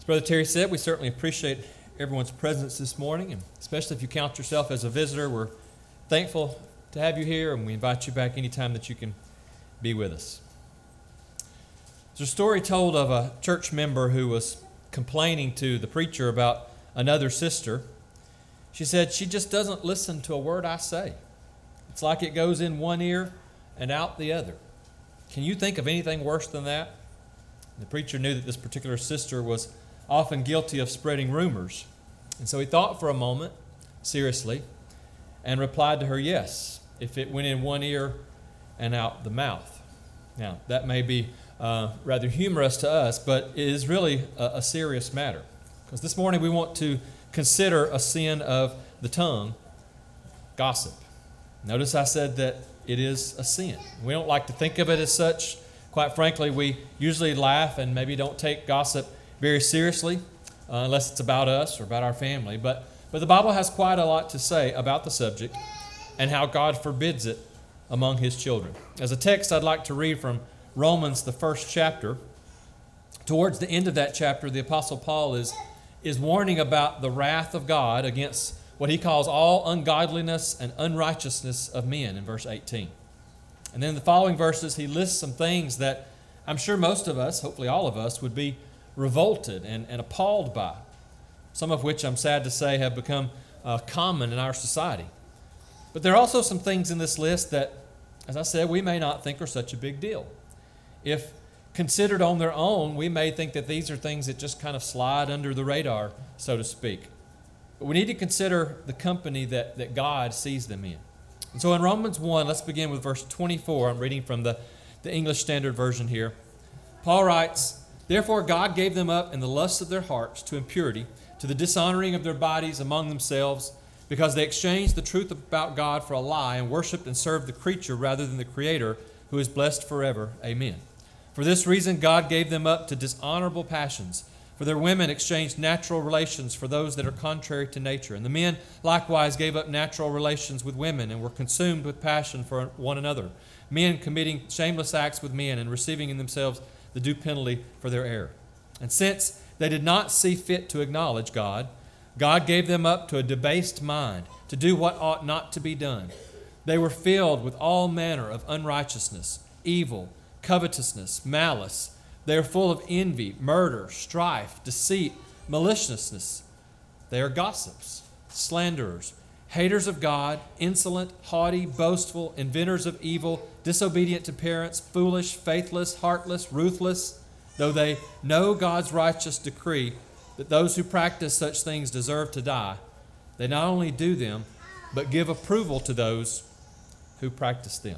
As Brother Terry said, we certainly appreciate everyone's presence this morning, and especially if you count yourself as a visitor, we're thankful to have you here, and we invite you back anytime that you can be with us. There's a story told of a church member who was complaining to the preacher about another sister. She said, "She just doesn't listen to a word I say. It's like it goes in one ear and out the other." Can you think of anything worse than that? The preacher knew that this particular sister was often guilty of spreading rumors. And so he thought for a moment, seriously, and replied to her, yes, if it went in one ear and out the mouth. Now, that may be rather humorous to us, but it is really a serious matter. Because this morning we want to consider a sin of the tongue, gossip. Notice I said that it is a sin. We don't like to think of it as such. Quite frankly, we usually laugh and maybe don't take gossip very seriously unless it's about us or about our family. But the Bible has quite a lot to say about the subject and how God forbids it among His children. As a text, I'd like to read from Romans, the first chapter. Towards the end of that chapter, the Apostle Paul is warning about the wrath of God against what he calls all ungodliness and unrighteousness of men in verse 18. And then in the following verses, he lists some things that I'm sure most of us, hopefully all of us, would be revolted and appalled by, some of which I'm sad to say have become common in our society. But there are also some things in this list that, as I said, we may not think are such a big deal. If considered on their own, we may think that these are things that just kind of slide under the radar, so to speak. But we need to consider the company that God sees them in. And so in Romans 1, let's begin with verse 24. I'm reading from the English Standard Version here. Paul writes, "Therefore God gave them up in the lusts of their hearts to impurity, to the dishonoring of their bodies among themselves, because they exchanged the truth about God for a lie and worshipped and served the creature rather than the Creator, who is blessed forever. Amen. For this reason God gave them up to dishonorable passions. For their women exchanged natural relations for those that are contrary to nature. And the men likewise gave up natural relations with women and were consumed with passion for one another, men committing shameless acts with men and receiving in themselves the due penalty for their error. And since they did not see fit to acknowledge God, God gave them up to a debased mind, to do what ought not to be done. They were filled with all manner of unrighteousness, evil, covetousness, malice. They are full of envy, murder, strife, deceit, maliciousness. They are gossips, slanderers, haters of God, insolent, haughty, boastful, inventors of evil, disobedient to parents, foolish, faithless, heartless, ruthless. Though they know God's righteous decree that those who practice such things deserve to die, they not only do them, but give approval to those who practice them."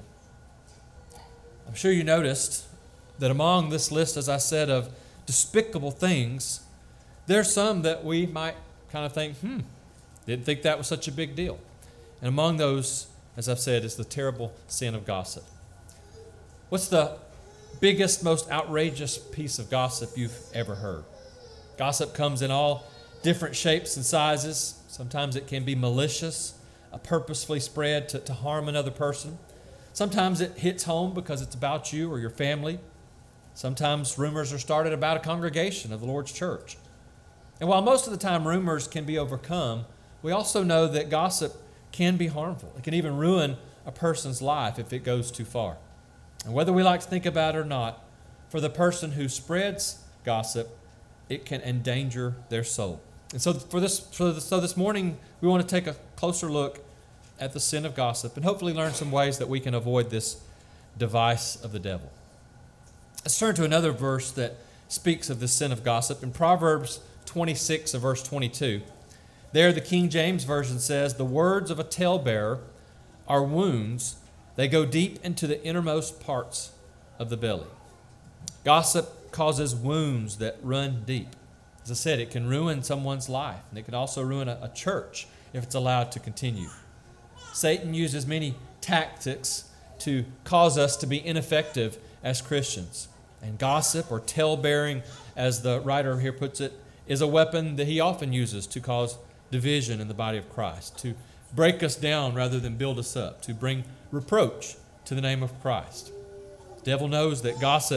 I'm sure you noticed that among this list, as I said, of despicable things, there's some that we might kind of think, didn't think that was such a big deal. And among those, as I've said, is the terrible sin of gossip. What's the biggest, most outrageous piece of gossip you've ever heard? Gossip comes in all different shapes and sizes. Sometimes it can be malicious, purposefully spread to harm another person. Sometimes it hits home because it's about you or your family. Sometimes rumors are started about a congregation of the Lord's church. And while most of the time rumors can be overcome, we also know that gossip can be harmful. It can even ruin a person's life if it goes too far. And whether we like to think about it or not, for the person who spreads gossip, it can endanger their soul. And so this morning, we want to take a closer look at the sin of gossip and hopefully learn some ways that we can avoid this device of the devil. Let's turn to another verse that speaks of the sin of gossip. In Proverbs 26 of verse 22, there the King James Version says, "The words of a talebearer are wounds. They go deep into the innermost parts of the belly." Gossip causes wounds that run deep. As I said, it can ruin someone's life, and it can also ruin a church if it's allowed to continue. Satan uses many tactics to cause us to be ineffective as Christians. And gossip, or tale-bearing, as the writer here puts it, is a weapon that he often uses to cause division in the body of Christ, to break us down rather than build us up, to bring reproach to the name of Christ. The devil knows that gossip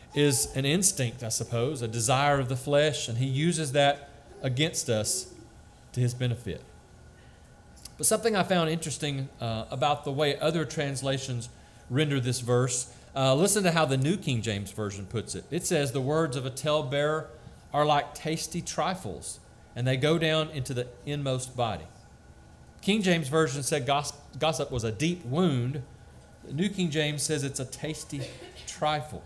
is an instinct, I suppose, a desire of the flesh, and he uses that against us to his benefit. But something I found interesting about the way other translations render this verse, listen to how the New King James Version puts it. It says, the words of a talebearer are like tasty trifles, and they go down into the inmost body. King James Version said gossip was a deep wound. The New King James says it's a tasty trifle.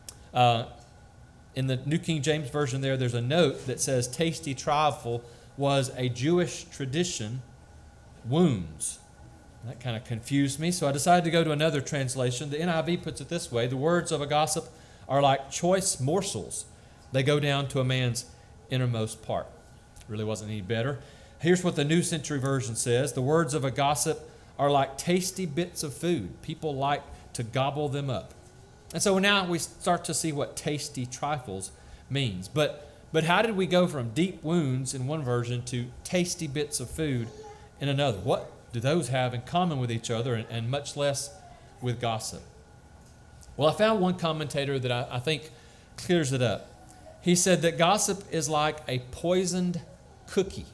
In the New King James Version there's a note that says tasty trifle was a Jewish tradition, wounds. That kind of confused me, so I decided to go to another translation. The NIV puts it this way: the words of a gossip are like choice morsels. They go down to a man's innermost part. Really wasn't any better. Here's what the New Century Version says: the words of a gossip are like tasty bits of food. People like to gobble them up. And so now we start to see what tasty trifles means. But how did we go from deep wounds in one version to tasty bits of food in another? What do those have in common with each other, and much less with gossip? Well, I found one commentator that I think clears it up. He said that gossip is like a poisoned cookie,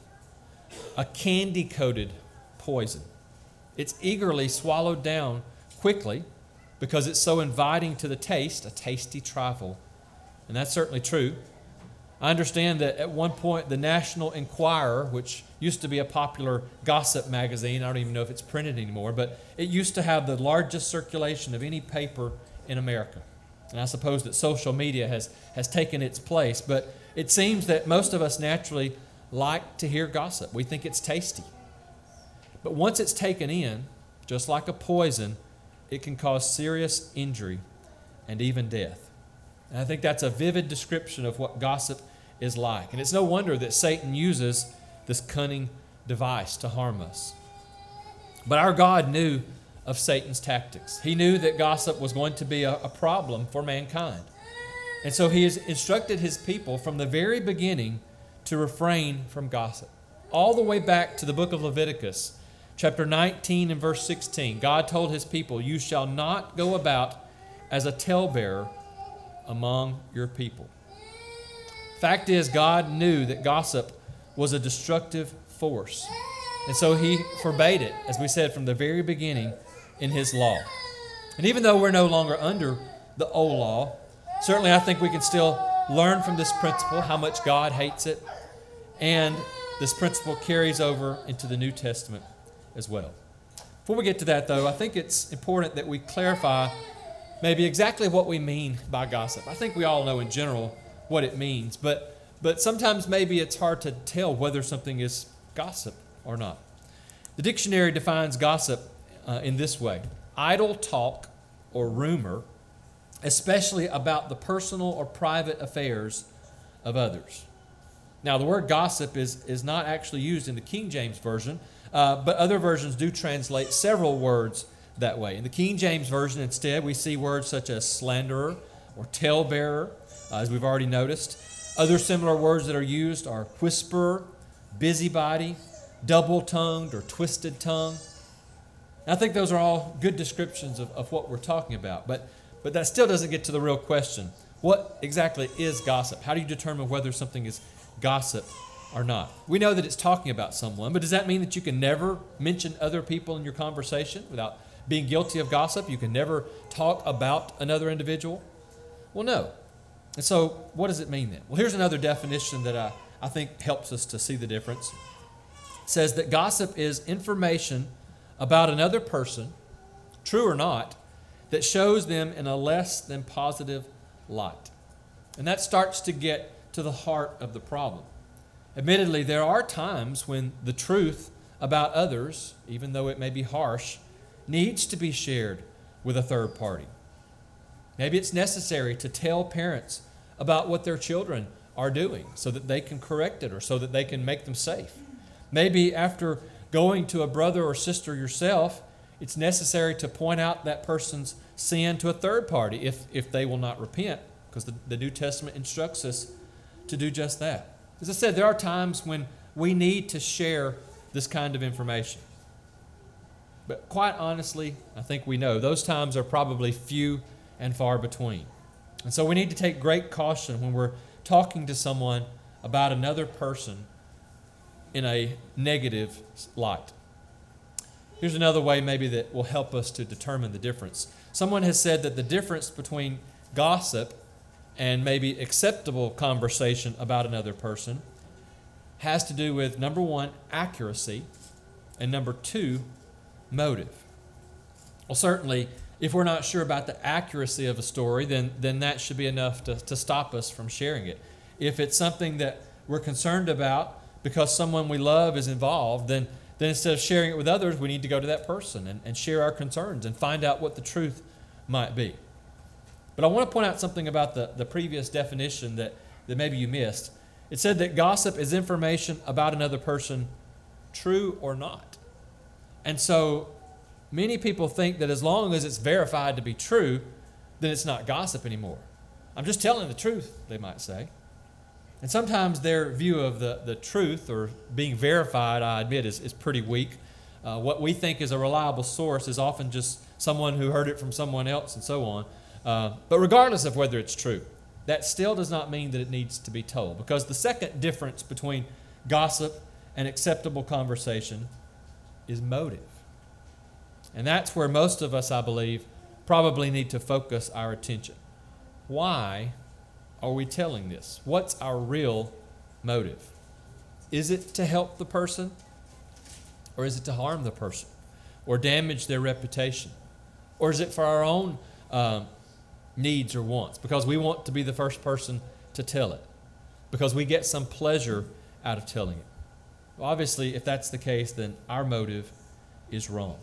a candy-coated poison. It's eagerly swallowed down quickly because it's so inviting to the taste, a tasty trifle. And that's certainly true. I understand that at one point the National Enquirer, which used to be a popular gossip magazine, I don't even know if it's printed anymore, but it used to have the largest circulation of any paper in America. And I suppose that social media has taken its place, but it seems that most of us naturally like to hear gossip. We think it's tasty. But once it's taken in, just like a poison, it can cause serious injury and even death. And I think that's a vivid description of what gossip is like. And it's no wonder that Satan uses this cunning device to harm us. But our God knew of Satan's tactics. He knew that gossip was going to be a problem for mankind. And so he has instructed his people from the very beginning to refrain from gossip. All the way back to the book of Leviticus, chapter 19 and verse 16, God told his people, "You shall not go about as a talebearer among your people." Fact is, God knew that gossip was a destructive force. And so he forbade it, as we said, from the very beginning in his law. And even though we're no longer under the old law, certainly I think we can still learn from this principle how much God hates it. And this principle carries over into the New Testament as well. Before we get to that, though, I think it's important that we clarify maybe exactly what we mean by gossip. I think we all know in general what it means, but sometimes maybe it's hard to tell whether something is gossip or not. The dictionary defines gossip in this way: idle talk or rumor, especially about the personal or private affairs of others. Now, the word gossip is not actually used in the King James Version, but other versions do translate several words that way. In the King James Version, instead, we see words such as slanderer or talebearer, as we've already noticed. Other similar words that are used are whisperer, busybody, double-tongued or twisted tongue. I think those are all good descriptions of what we're talking about, but that still doesn't get to the real question. What exactly is gossip? How do you determine whether something is gossip or not? We know that it's talking about someone, but does that mean that you can never mention other people in your conversation without being guilty of gossip? You can never talk about another individual? Well, no. And so what does it mean then? Well, here's another definition that I think helps us to see the difference. It says that gossip is information about another person, true or not, that shows them in a less than positive light. And that starts to get to the heart of the problem. Admittedly, there are times when the truth about others, even though it may be harsh, needs to be shared with a third party. Maybe it's necessary to tell parents about what their children are doing so that they can correct it or so that they can make them safe. Maybe after going to a brother or sister yourself, it's necessary to point out that person's sin to a third party if they will not repent, because the New Testament instructs us to do just that. As I said, there are times when we need to share this kind of information. But quite honestly, I think we know those times are probably few and far between. And so we need to take great caution when we're talking to someone about another person in a negative light. Here's another way maybe that will help us to determine the difference. Someone has said that the difference between gossip and maybe acceptable conversation about another person has to do with, number one, accuracy, and number two, motive. Well, certainly, if we're not sure about the accuracy of a story, then that should be enough to stop us from sharing it. If it's something that we're concerned about because someone we love is involved, then instead of sharing it with others, we need to go to that person and share our concerns and find out what the truth might be. But I want to point out something about the previous definition that maybe you missed. It said that gossip is information about another person, true or not. And so many people think that as long as it's verified to be true, then it's not gossip anymore. I'm just telling the truth, they might say. And sometimes their view of the truth or being verified, I admit, is pretty weak. What we think is a reliable source is often just someone who heard it from someone else and so on. But regardless of whether it's true, that still does not mean that it needs to be told. Because the second difference between gossip and acceptable conversation is motive. And that's where most of us, I believe, probably need to focus our attention. Why are we telling this? What's our real motive? Is it to help the person? Or is it to harm the person? Or damage their reputation? Or is it for our own needs or wants? Because we want to be the first person to tell it. Because we get some pleasure out of telling it. Well, obviously, if that's the case, then our motive is wrong.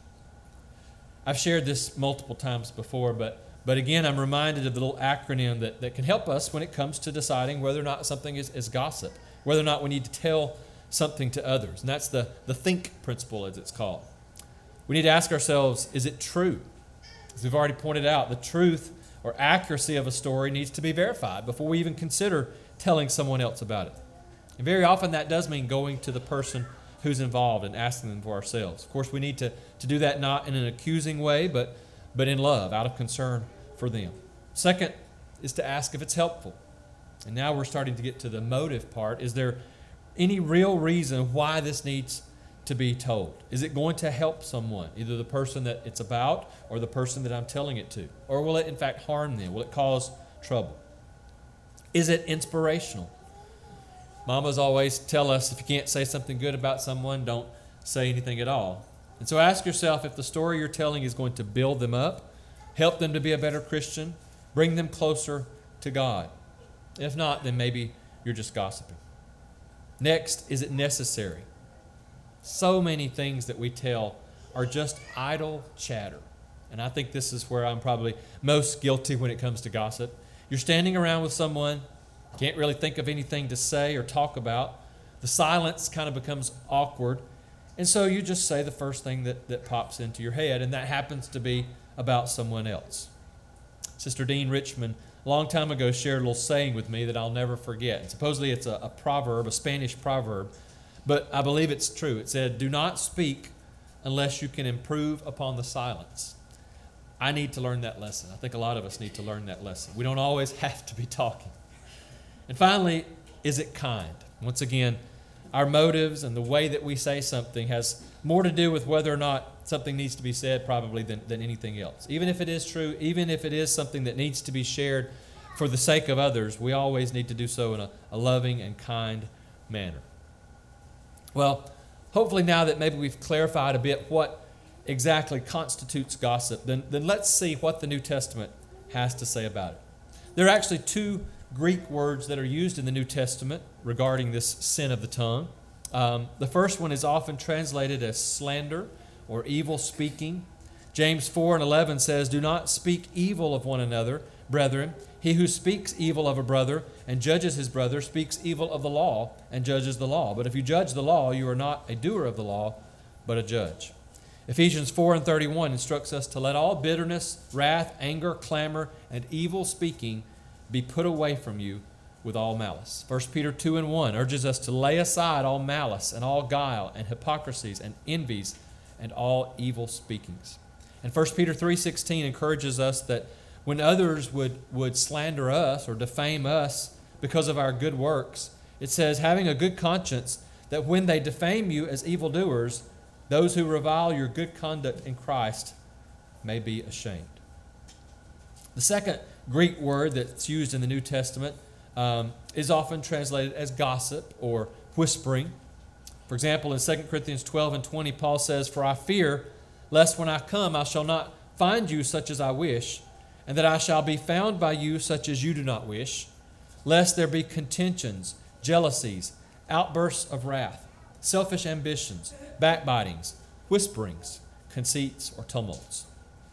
I've shared this multiple times before, but again, I'm reminded of the little acronym that can help us when it comes to deciding whether or not something is gossip, whether or not we need to tell something to others. And that's the think principle, as it's called. We need to ask ourselves, is it true? As we've already pointed out, the truth or accuracy of a story needs to be verified before we even consider telling someone else about it. And very often that does mean going to the person who's involved and asking them for ourselves. Of course, we need to do that not in an accusing way, but in love, out of concern for them. Second is to ask if it's helpful. And now we're starting to get to the motive part. Is there any real reason why this needs to be told? Is it going to help someone, either the person that it's about or the person that I'm telling it to? Or will it in fact harm them? Will it cause trouble? Is it inspirational? Mamas always tell us if you can't say something good about someone, don't say anything at all. And so ask yourself if the story you're telling is going to build them up, help them to be a better Christian, bring them closer to God. If not, then maybe you're just gossiping. Next, is it necessary? So many things that we tell are just idle chatter. And I think this is where I'm probably most guilty when it comes to gossip. You're standing around with someone, can't really think of anything to say or talk about. The silence kind of becomes awkward. And so you just say the first thing that pops into your head, and that happens to be about someone else. Sister Dean Richmond, a long time ago, shared a little saying with me that I'll never forget. And supposedly it's a proverb, a Spanish proverb, but I believe it's true. It said, "Do not speak unless you can improve upon the silence." I need to learn that lesson. I think a lot of us need to learn that lesson. We don't always have to be talking. And finally, is it kind? Once again, our motives and the way that we say something has more to do with whether or not something needs to be said probably than anything else. Even if it is true, even if it is something that needs to be shared for the sake of others, we always need to do so in a loving and kind manner. Well, hopefully now that maybe we've clarified a bit what exactly constitutes gossip, then let's see what the New Testament has to say about it. There are actually two Greek words that are used in the New Testament regarding this sin of the tongue. The first one is often translated as slander or evil speaking. James 4:11 says, "Do not speak evil of one another, brethren. He who speaks evil of a brother and judges his brother speaks evil of the law and judges the law. But if you judge the law, you are not a doer of the law, but a judge." Ephesians 4:31 instructs us to let all bitterness, wrath, anger, clamor, and evil speaking be put away from you with all malice. 1 Peter 2:1 urges us to lay aside all malice and all guile and hypocrisies and envies and all evil speakings. And 1 Peter 3:16 encourages us that when others would slander us or defame us because of our good works, it says, having a good conscience, that when they defame you as evildoers, those who revile your good conduct in Christ may be ashamed. The second Greek word that's used in the New Testament is often translated as gossip or whispering. For example, in 2 Corinthians 12 and 20, Paul says, "For I fear, lest when I come I shall not find you such as I wish, and that I shall be found by you such as you do not wish, lest there be contentions, jealousies, outbursts of wrath, selfish ambitions, backbitings, whisperings, conceits, or tumults."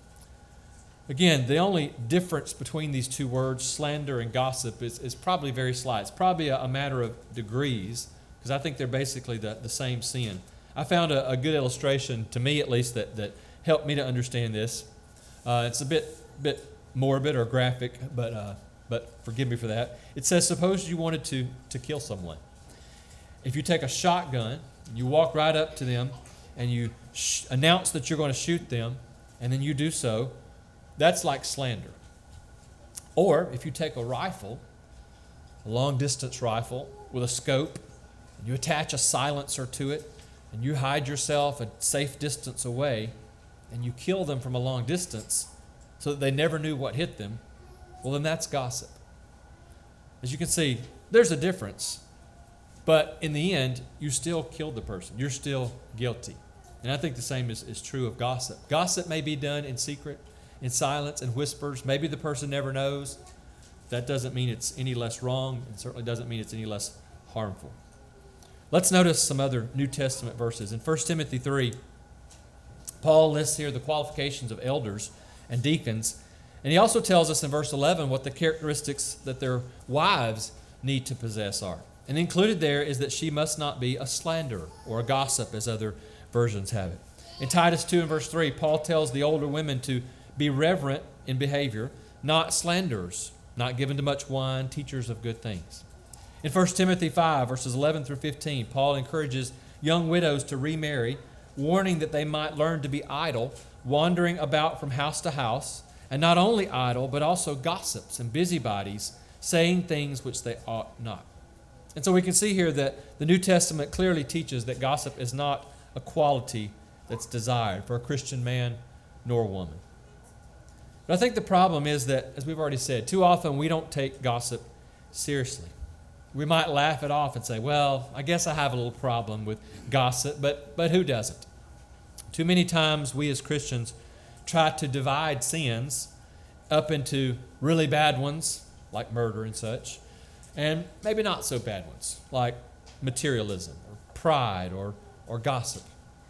Again, the only difference between these two words, slander and gossip, is probably very slight. It's probably a matter of degrees, because I think they're basically the same sin. I found a good illustration, to me at least, that helped me to understand this. It's a bit morbid or graphic, but forgive me for that. It says, suppose you wanted to kill someone. If you take a shotgun, you walk right up to them, and you announce that you're going to shoot them, and then you do so, that's like slander. Or if you take a rifle, a long-distance rifle with a scope, and you attach a silencer to it, and you hide yourself a safe distance away, and you kill them from a long distance so that they never knew what hit them, well, then that's gossip. As you can see, there's a difference. But in the end, you still killed the person. You're still guilty. And I think the same is true of gossip. Gossip may be done in secret, in silence, and whispers. Maybe the person never knows. That doesn't mean it's any less wrong, and certainly doesn't mean it's any less harmful. Let's notice some other New Testament verses. In 1 Timothy 3, Paul lists here the qualifications of elders and deacons. And he also tells us in verse 11 what the characteristics that their wives need to possess are. And included there is that she must not be a slanderer or a gossip, as other versions have it. In Titus 2 and verse 3, Paul tells the older women to be reverent in behavior, not slanderers, not given to much wine, teachers of good things. In 1 Timothy 5, verses 11 through 15, Paul encourages young widows to remarry, warning that they might learn to be idle, wandering about from house to house, and not only idle, but also gossips and busybodies, saying things which they ought not. And so we can see here that the New Testament clearly teaches that gossip is not a quality that's desired for a Christian man nor woman. But I think the problem is that, as we've already said, too often we don't take gossip seriously. We might laugh it off and say, well, I guess I have a little problem with gossip, but who doesn't? Too many times we as Christians try to divide sins up into really bad ones, like murder and such, and maybe not so bad ones, like materialism or pride or gossip.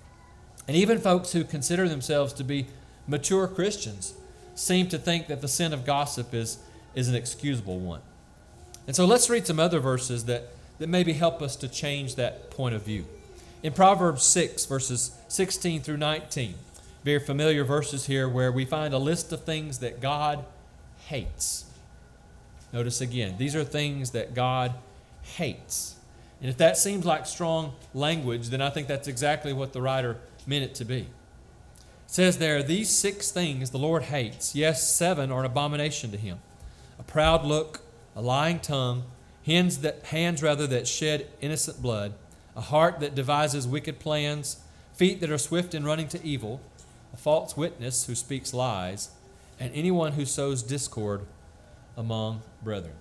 And even folks who consider themselves to be mature Christians seem to think that the sin of gossip is an excusable one. And so let's read some other verses that maybe help us to change that point of view. In Proverbs 6, verses 16 through 19, very familiar verses here where we find a list of things that God hates. Notice again, these are things that God hates. And if that seems like strong language, then I think that's exactly what the writer meant it to be. It says there, these 6 things the Lord hates. Yes, 7 are an abomination to him. A proud look, a lying tongue, hands that shed innocent blood, a heart that devises wicked plans, feet that are swift in running to evil, a false witness who speaks lies, and anyone who sows discord among brethren.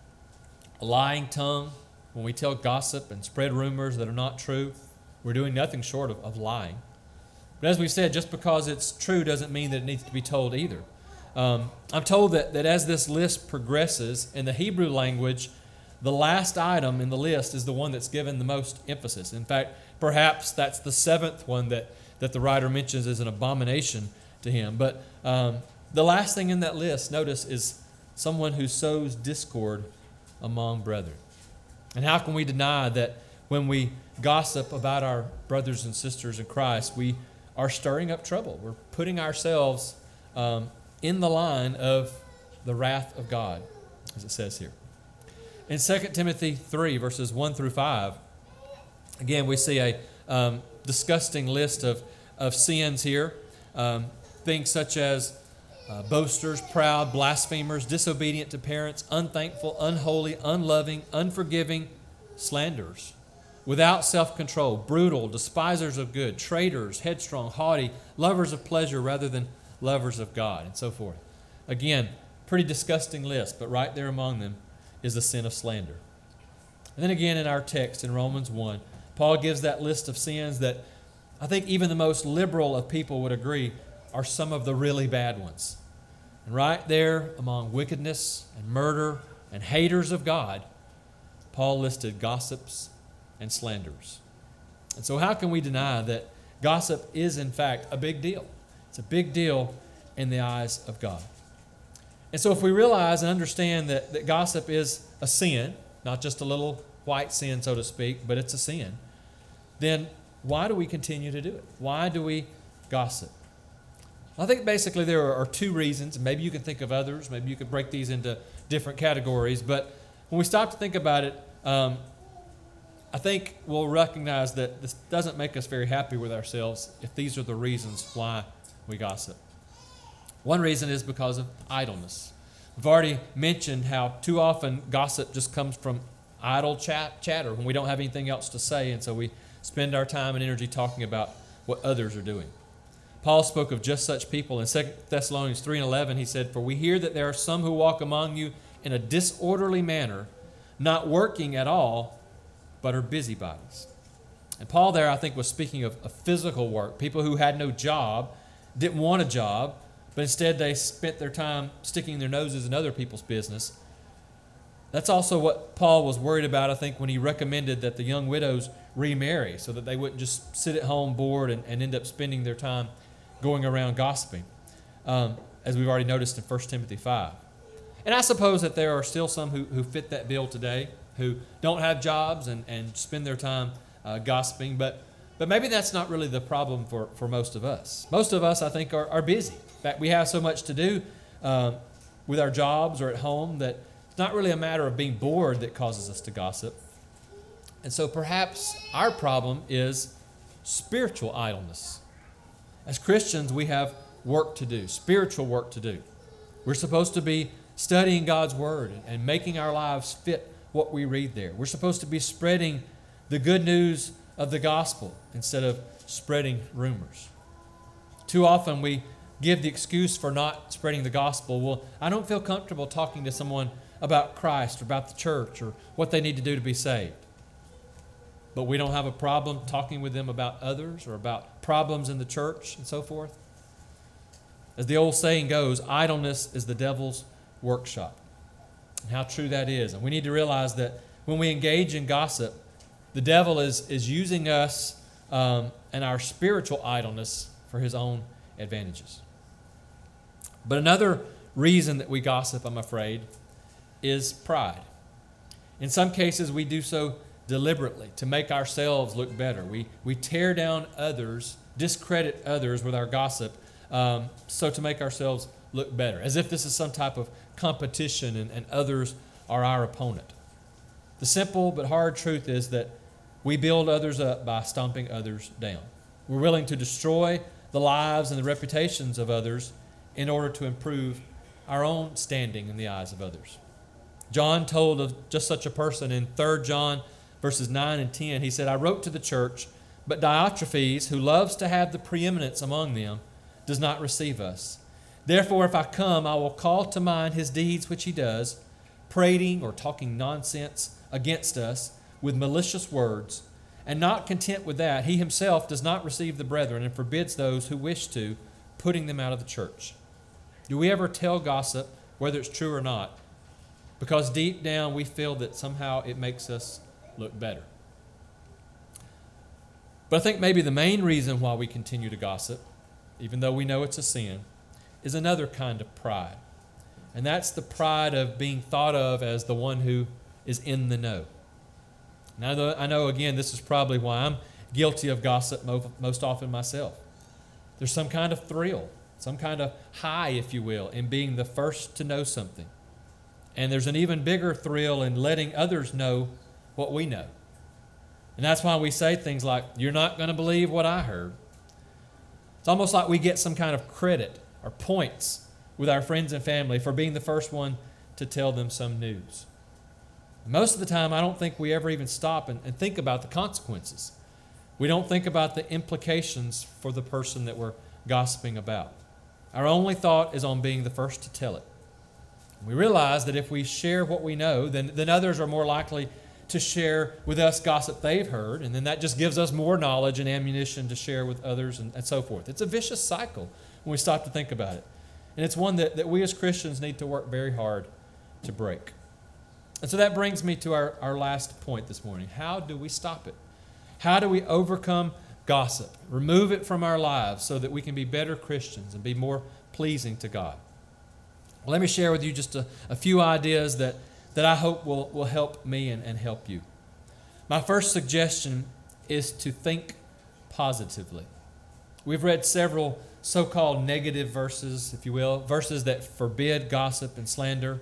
A lying tongue, when we tell gossip and spread rumors that are not true, we're doing nothing short of lying. But as we said, just because it's true doesn't mean that it needs to be told either. I'm told that as this list progresses, in the Hebrew language, the last item in the list is the one that's given the most emphasis. In fact, perhaps that's the 7th one that the writer mentions as an abomination to him. But the last thing in that list, notice, is someone who sows discord among brethren. And how can we deny that when we gossip about our brothers and sisters in Christ, we are stirring up trouble? We're putting ourselves in the line of the wrath of God, as it says here. In 2 Timothy 3, verses 1 through 5, again, we see a disgusting list of sins here. Things such as boasters, proud, blasphemers, disobedient to parents, unthankful, unholy, unloving, unforgiving, slanderers, without self-control, brutal, despisers of good, traitors, headstrong, haughty, lovers of pleasure rather than lovers of God, and so forth. Again, pretty disgusting list, but right there among them is the sin of slander. And then again in our text in Romans 1, Paul gives that list of sins that I think even the most liberal of people would agree are some of the really bad ones. And right there among wickedness and murder and haters of God, Paul listed gossips and slanderers. And so how can we deny that gossip is in fact a big deal? It's a big deal in the eyes of God. And so if we realize and understand that gossip is a sin, not just a little white sin, so to speak, but it's a sin, then why do we continue to do it? Why do we gossip? I think basically there are two reasons. Maybe you can think of others. Maybe you could break these into different categories. But when we stop to think about it, I think we'll recognize that this doesn't make us very happy with ourselves if these are the reasons why we gossip. One reason is because of idleness. I've already mentioned how too often gossip just comes from idle chatter when we don't have anything else to say, and so we spend our time and energy talking about what others are doing. Paul spoke of just such people in 2 Thessalonians 3:11. He said, "For we hear that there are some who walk among you in a disorderly manner, not working at all, but are busybodies." And Paul there, I think, was speaking of physical work, people who had no job, didn't want a job, but instead they spent their time sticking their noses in other people's business. That's also what Paul was worried about, I think, when he recommended that the young widows remarry so that they wouldn't just sit at home bored and end up spending their time going around gossiping, as we've already noticed in 1 Timothy 5. And I suppose that there are still some who fit that bill today, who don't have jobs and spend their time gossiping, but maybe that's not really the problem for most of us. Most of us, I think, are busy. In fact, we have so much to do with our jobs or at home that it's not really a matter of being bored that causes us to gossip. And so perhaps our problem is spiritual idleness. As Christians, we have work to do, spiritual work to do. We're supposed to be studying God's Word and making our lives fit what we read there. We're supposed to be spreading the good news of the gospel instead of spreading rumors. Too often we give the excuse for not spreading the gospel. Well, I don't feel comfortable talking to someone about Christ or about the church or what they need to do to be saved. But we don't have a problem talking with them about others or about problems in the church and so forth. As the old saying goes, idleness is the devil's workshop. And how true that is. And we need to realize that when we engage in gossip, the devil is using us and our spiritual idleness for his own advantages. But another reason that we gossip, I'm afraid, is pride. In some cases, we do so deliberately to make ourselves look better. We tear down others, discredit others with our gossip, so to make ourselves look better, as if this is some type of competition and others are our opponent. The simple but hard truth is that we build others up by stomping others down. We're willing to destroy the lives and the reputations of others in order to improve our own standing in the eyes of others. John told of just such a person in 3 John verses 9 and 10. He said, "I wrote to the church, but Diotrephes, who loves to have the preeminence among them, does not receive us. Therefore, if I come, I will call to mind his deeds which he does, prating or talking nonsense against us with malicious words. And not content with that, he himself does not receive the brethren and forbids those who wish to, putting them out of the church." Do we ever tell gossip, whether it's true or not, because deep down we feel that somehow it makes us look better? But I think maybe the main reason why we continue to gossip, even though we know it's a sin, is another kind of pride. And that's the pride of being thought of as the one who is in the know. Now, I know, again, this is probably why I'm guilty of gossip most often myself. There's some kind of thrill, some kind of high, if you will, in being the first to know something. And there's an even bigger thrill in letting others know what we know. And that's why we say things like, "You're not going to believe what I heard." It's almost like we get some kind of credit or points with our friends and family for being the first one to tell them some news. Most of the time, I don't think we ever even stop and think about the consequences. We don't think about the implications for the person that we're gossiping about. Our only thought is on being the first to tell it. We realize that if we share what we know, then others are more likely to share with us gossip they've heard, and then that just gives us more knowledge and ammunition to share with others and so forth. It's a vicious cycle when we stop to think about it. And it's one that we as Christians need to work very hard to break. And so that brings me to our last point this morning. How do we stop it? How do we overcome gossip, remove it from our lives so that we can be better Christians and be more pleasing to God? Well, let me share with you just a few ideas that I hope will help me and help you. My first suggestion is to think positively. We've read several so-called negative verses, if you will, verses that forbid gossip and slander.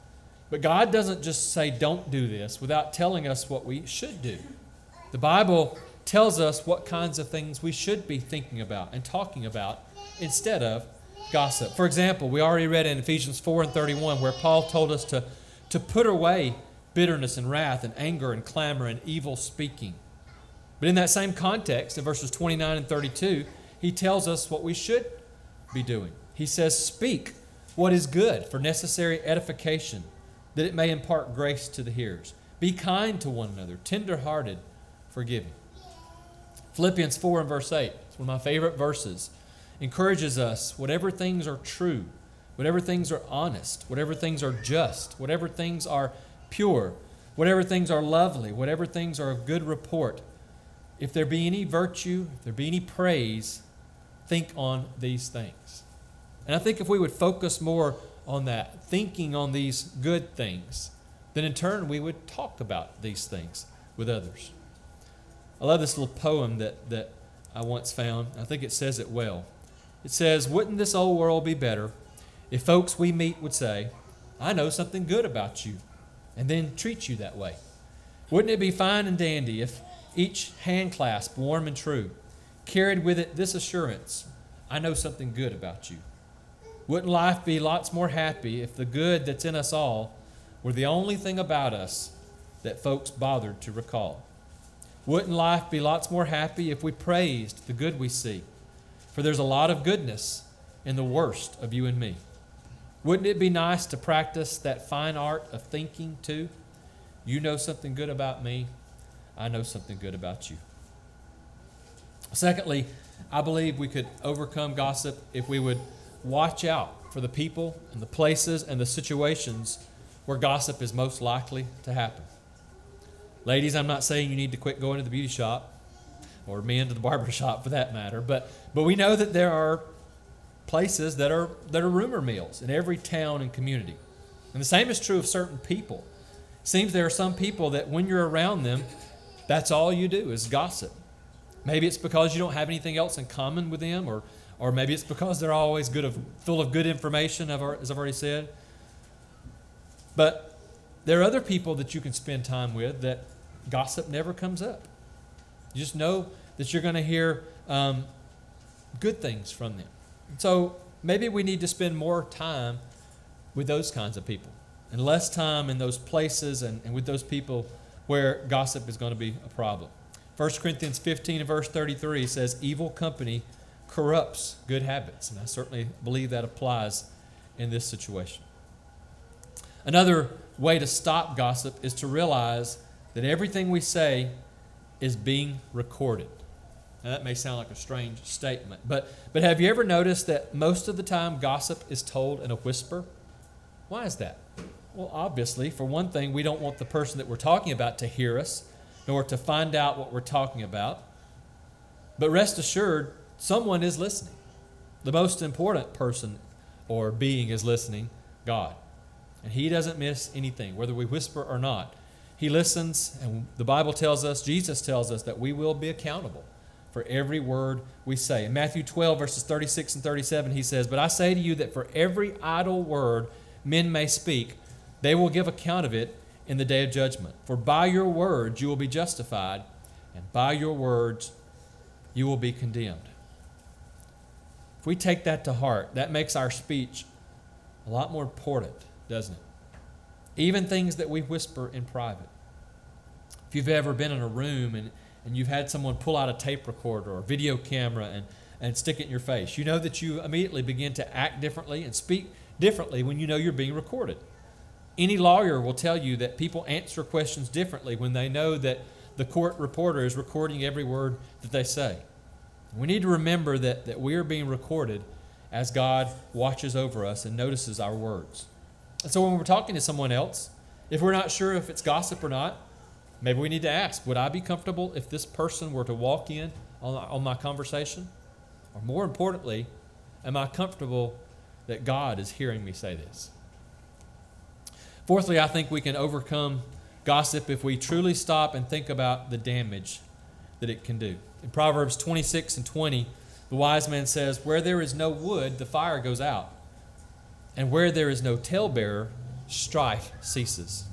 But God doesn't just say don't do this without telling us what we should do. The Bible tells us what kinds of things we should be thinking about and talking about instead of gossip. For example, we already read in Ephesians 4:31 where Paul told us to put away bitterness and wrath and anger and clamor and evil speaking. But in that same context, in verses 29 and 32, he tells us what we should be doing. He says, speak what is good for necessary edification, that it may impart grace to the hearers. Be kind to one another, tender-hearted, forgiving. Philippians 4 and verse 8, it's one of my favorite verses, encourages us, whatever things are true, whatever things are honest, whatever things are just, whatever things are pure, whatever things are lovely, whatever things are of good report, if there be any virtue, if there be any praise, think on these things. And I think if we would focus more on that, thinking on these good things, then in turn we would talk about these things with others. I love this little poem that I once found. I think it says it well. It says, wouldn't this old world be better if folks we meet would say, I know something good about you, and then treat you that way? Wouldn't it be fine and dandy if each hand clasp, warm and true, carried with it this assurance, I know something good about you? Wouldn't life be lots more happy if the good that's in us all were the only thing about us that folks bothered to recall? Wouldn't life be lots more happy if we praised the good we see? For there's a lot of goodness in the worst of you and me. Wouldn't it be nice to practice that fine art of thinking too? You know something good about me, I know something good about you. Secondly, I believe we could overcome gossip if we would watch out for the people and the places and the situations where gossip is most likely to happen. Ladies, I'm not saying you need to quit going to the beauty shop, or men to the barber shop for that matter, but we know that there are places that are rumor mills in every town and community. And the same is true of certain people. It seems there are some people that when you're around them, that's all you do is gossip. Maybe it's because you don't have anything else in common with them, or maybe it's because they're always full of good information, as I've already said. But there are other people that you can spend time with that gossip never comes up. You just know that you're going to hear good things from them. So maybe we need to spend more time with those kinds of people and less time in those places and with those people where gossip is going to be a problem. 1 Corinthians 15 and verse 33 says, evil company corrupts good habits. And I certainly believe that applies in this situation. Another way to stop gossip is to realize that everything we say is being recorded. Now that may sound like a strange statement, but have you ever noticed that most of the time gossip is told in a whisper? Why is that? Well, obviously, for one thing, we don't want the person that we're talking about to hear us, nor to find out what we're talking about. But rest assured, someone is listening. The most important person or being is listening, God. And He doesn't miss anything, whether we whisper or not. He listens, and the Bible tells us, Jesus tells us, that we will be accountable for every word we say. In Matthew 12, verses 36 and 37, He says, but I say to you that for every idle word men may speak, they will give account of it in the day of judgment. For by your words you will be justified, and by your words you will be condemned. If we take that to heart, that makes our speech a lot more important, doesn't it? Even things that we whisper in private. If you've ever been in a room and you've had someone pull out a tape recorder or video camera and stick it in your face, you know that you immediately begin to act differently and speak differently when you know you're being recorded. Any lawyer will tell you that people answer questions differently when they know that the court reporter is recording every word that they say. We need to remember that we are being recorded as God watches over us and notices our words. And so when we're talking to someone else, if we're not sure if it's gossip or not, maybe we need to ask, would I be comfortable if this person were to walk in on my conversation? Or more importantly, am I comfortable that God is hearing me say this? Fourthly, I think we can overcome gossip if we truly stop and think about the damage that it can do. In Proverbs 26:20, the wise man says, where there is no wood, the fire goes out. And where there is no talebearer, strife ceases.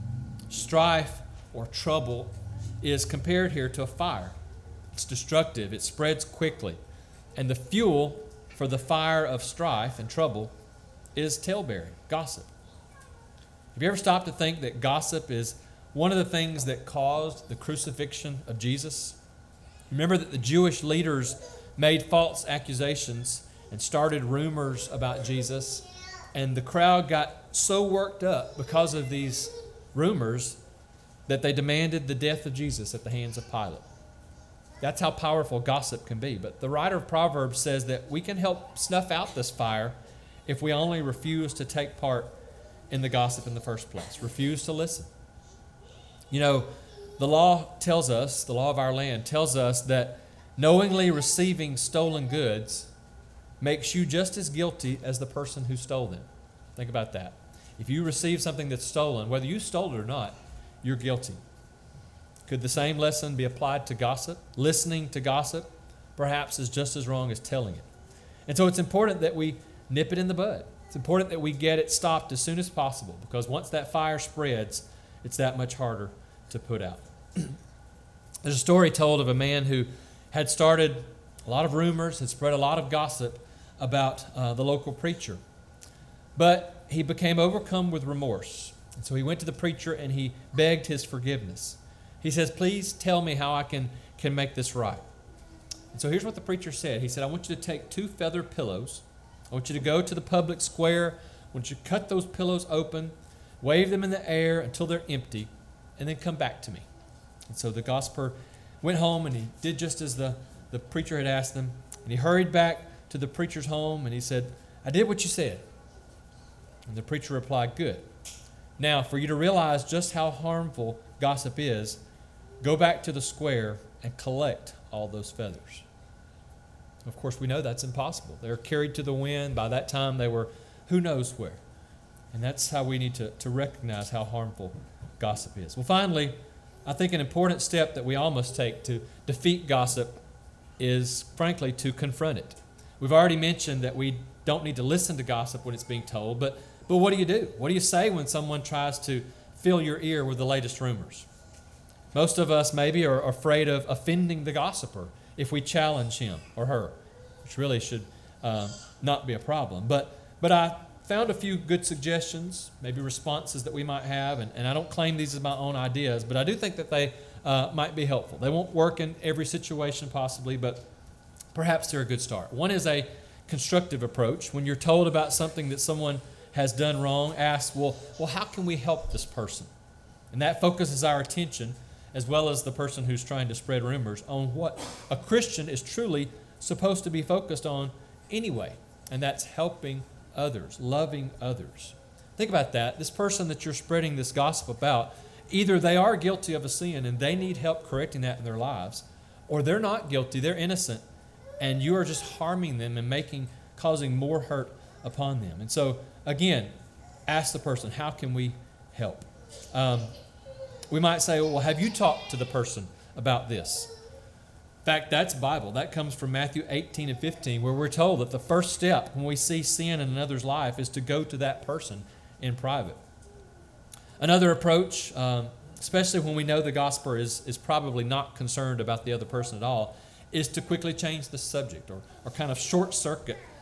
Strife or trouble is compared here to a fire. It's destructive. It spreads quickly. And the fuel for the fire of strife and trouble is talebearing, gossip. Have you ever stopped to think that gossip is one of the things that caused the crucifixion of Jesus? Remember that the Jewish leaders made false accusations and started rumors about Jesus, and the crowd got so worked up because of these rumors that they demanded the death of Jesus at the hands of Pilate. That's how powerful gossip can be. But the writer of Proverbs says that we can help snuff out this fire if we only refuse to take part in the gossip in the first place. Refuse to listen. You know, the law tells us, the law of our land tells us that knowingly receiving stolen goods makes you just as guilty as the person who stole them. Think about that. If you receive something that's stolen, whether you stole it or not, you're guilty. Could the same lesson be applied to gossip? Listening to gossip perhaps is just as wrong as telling it. And so it's important that we nip it in the bud. It's important that we get it stopped as soon as possible, because once that fire spreads, it's that much harder to put out. There's a story told of a man who had started a lot of rumors, had spread a lot of gossip about the local preacher. But he became overcome with remorse. And so he went to the preacher and he begged his forgiveness. He says, please tell me how I can make this right. And so here's what the preacher said. He said, I want you to take 2 feather pillows. I want you to go to the public square. I want you to cut those pillows open, wave them in the air until they're empty, and then come back to me. And so the gossiper went home and he did just as the preacher had asked him. And he hurried back to the preacher's home and he said, I did what you said. And the preacher replied, good. Now, for you to realize just how harmful gossip is, go back to the square and collect all those feathers. Of course, we know that's impossible. They're carried to the wind. By that time, they were who knows where. And that's how we need to recognize how harmful gossip is. Well, finally, I think an important step that we all must take to defeat gossip is, frankly, to confront it. We've already mentioned that we don't need to listen to gossip when it's being told, but what do you do? What do you say when someone tries to fill your ear with the latest rumors? Most of us maybe are afraid of offending the gossiper if we challenge him or her, which really should not be a problem. But I found a few good suggestions, maybe responses that we might have, and I don't claim these as my own ideas, but I do think that they might be helpful. They won't work in every situation possibly, but perhaps they're a good start. One is a constructive approach. When you're told about something that someone has done wrong, ask, well, how can we help this person? And that focuses our attention, as well as the person who's trying to spread rumors, on what a Christian is truly supposed to be focused on anyway, and that's helping others, loving others. Think about that. This person that you're spreading this gossip about, either they are guilty of a sin and they need help correcting that in their lives, or they're not guilty, they're innocent, and you are just harming them and causing more hurt upon them. And so, again, ask the person, how can we help? We might say, well, have you talked to the person about this? In fact, that's Bible. That comes from Matthew 18:15, where we're told that the first step when we see sin in another's life is to go to that person in private. Another approach, especially when we know the gossiper is probably not concerned about the other person at all, is to quickly change the subject or kind of short-circuit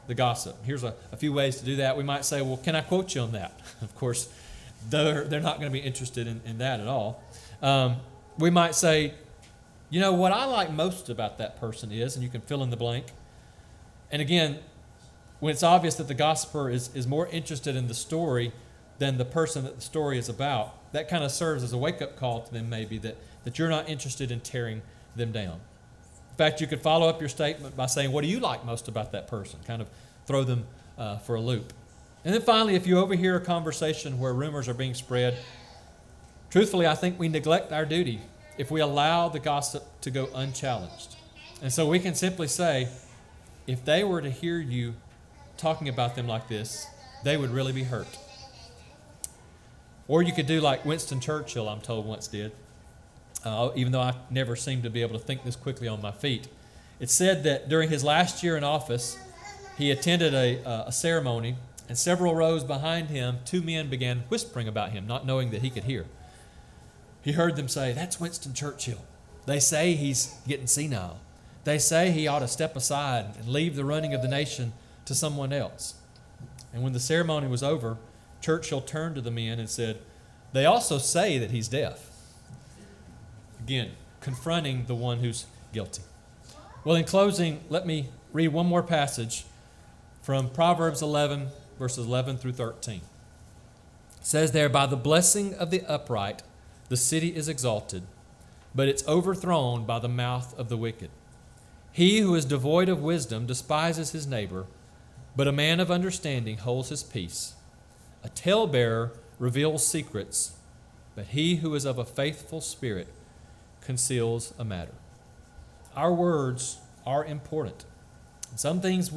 the gossip. Here's a few ways to do that. We might say, well, can I quote you on that? Of course, they're not going to be interested in that at all. We might say, you know, what I like most about that person is, and you can fill in the blank. And again, when it's obvious that the gossiper is more interested in the story than the person that the story is about, that kind of serves as a wake-up call to them maybe that you're not interested in tearing them down. In fact, you could follow up your statement by saying, what do you like most about that person? Kind of throw them for a loop. And then finally, if you overhear a conversation where rumors are being spread, truthfully, I think we neglect our duty if we allow the gossip to go unchallenged. And so we can simply say, if they were to hear you talking about them like this, they would really be hurt. Or you could do like Winston Churchill, I'm told, once did, even though I never seem to be able to think this quickly on my feet. It's said that during his last year in office, he attended a ceremony, and several rows behind him, two men began whispering about him, not knowing that he could hear. He heard them say, "That's Winston Churchill. They say he's getting senile. They say he ought to step aside and leave the running of the nation to someone else." And when the ceremony was over, Churchill turned to the men and said, "They also say that he's deaf." Again, confronting the one who's guilty. Well, in closing, let me read one more passage from Proverbs 11, verses 11 through 13. It says there, "By the blessing of the upright, the city is exalted, but it's overthrown by the mouth of the wicked. He who is devoid of wisdom despises his neighbor, but a man of understanding holds his peace. A talebearer reveals secrets, but he who is of a faithful spirit conceals a matter." Our words are important. Some things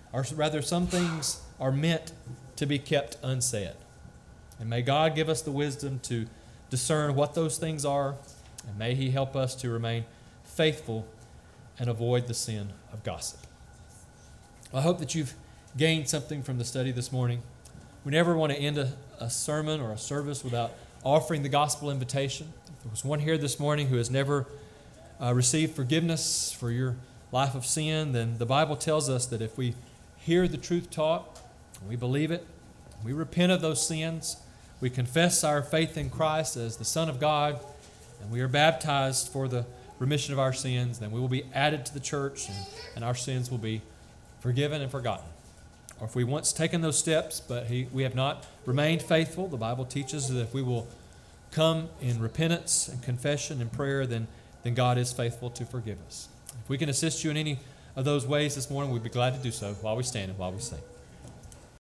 are meant to be kept unsaid. And may God give us the wisdom to discern what those things are, and may He help us to remain faithful and avoid the sin of gossip. I hope that you've gained something from the study this morning. We never want to end a sermon or a service without offering the gospel invitation. If there was one here this morning who has never received forgiveness for your life of sin, then the Bible tells us that if we hear the truth taught, we believe it, we repent of those sins, we confess our faith in Christ as the Son of God, and we are baptized for the remission of our sins, then we will be added to the church, and our sins will be forgiven and forgotten. Or if we once taken those steps, but we have not remained faithful, the Bible teaches that if we will come in repentance and confession and prayer, then God is faithful to forgive us. If we can assist you in any of those ways this morning, we'd be glad to do so while we stand and while we sing.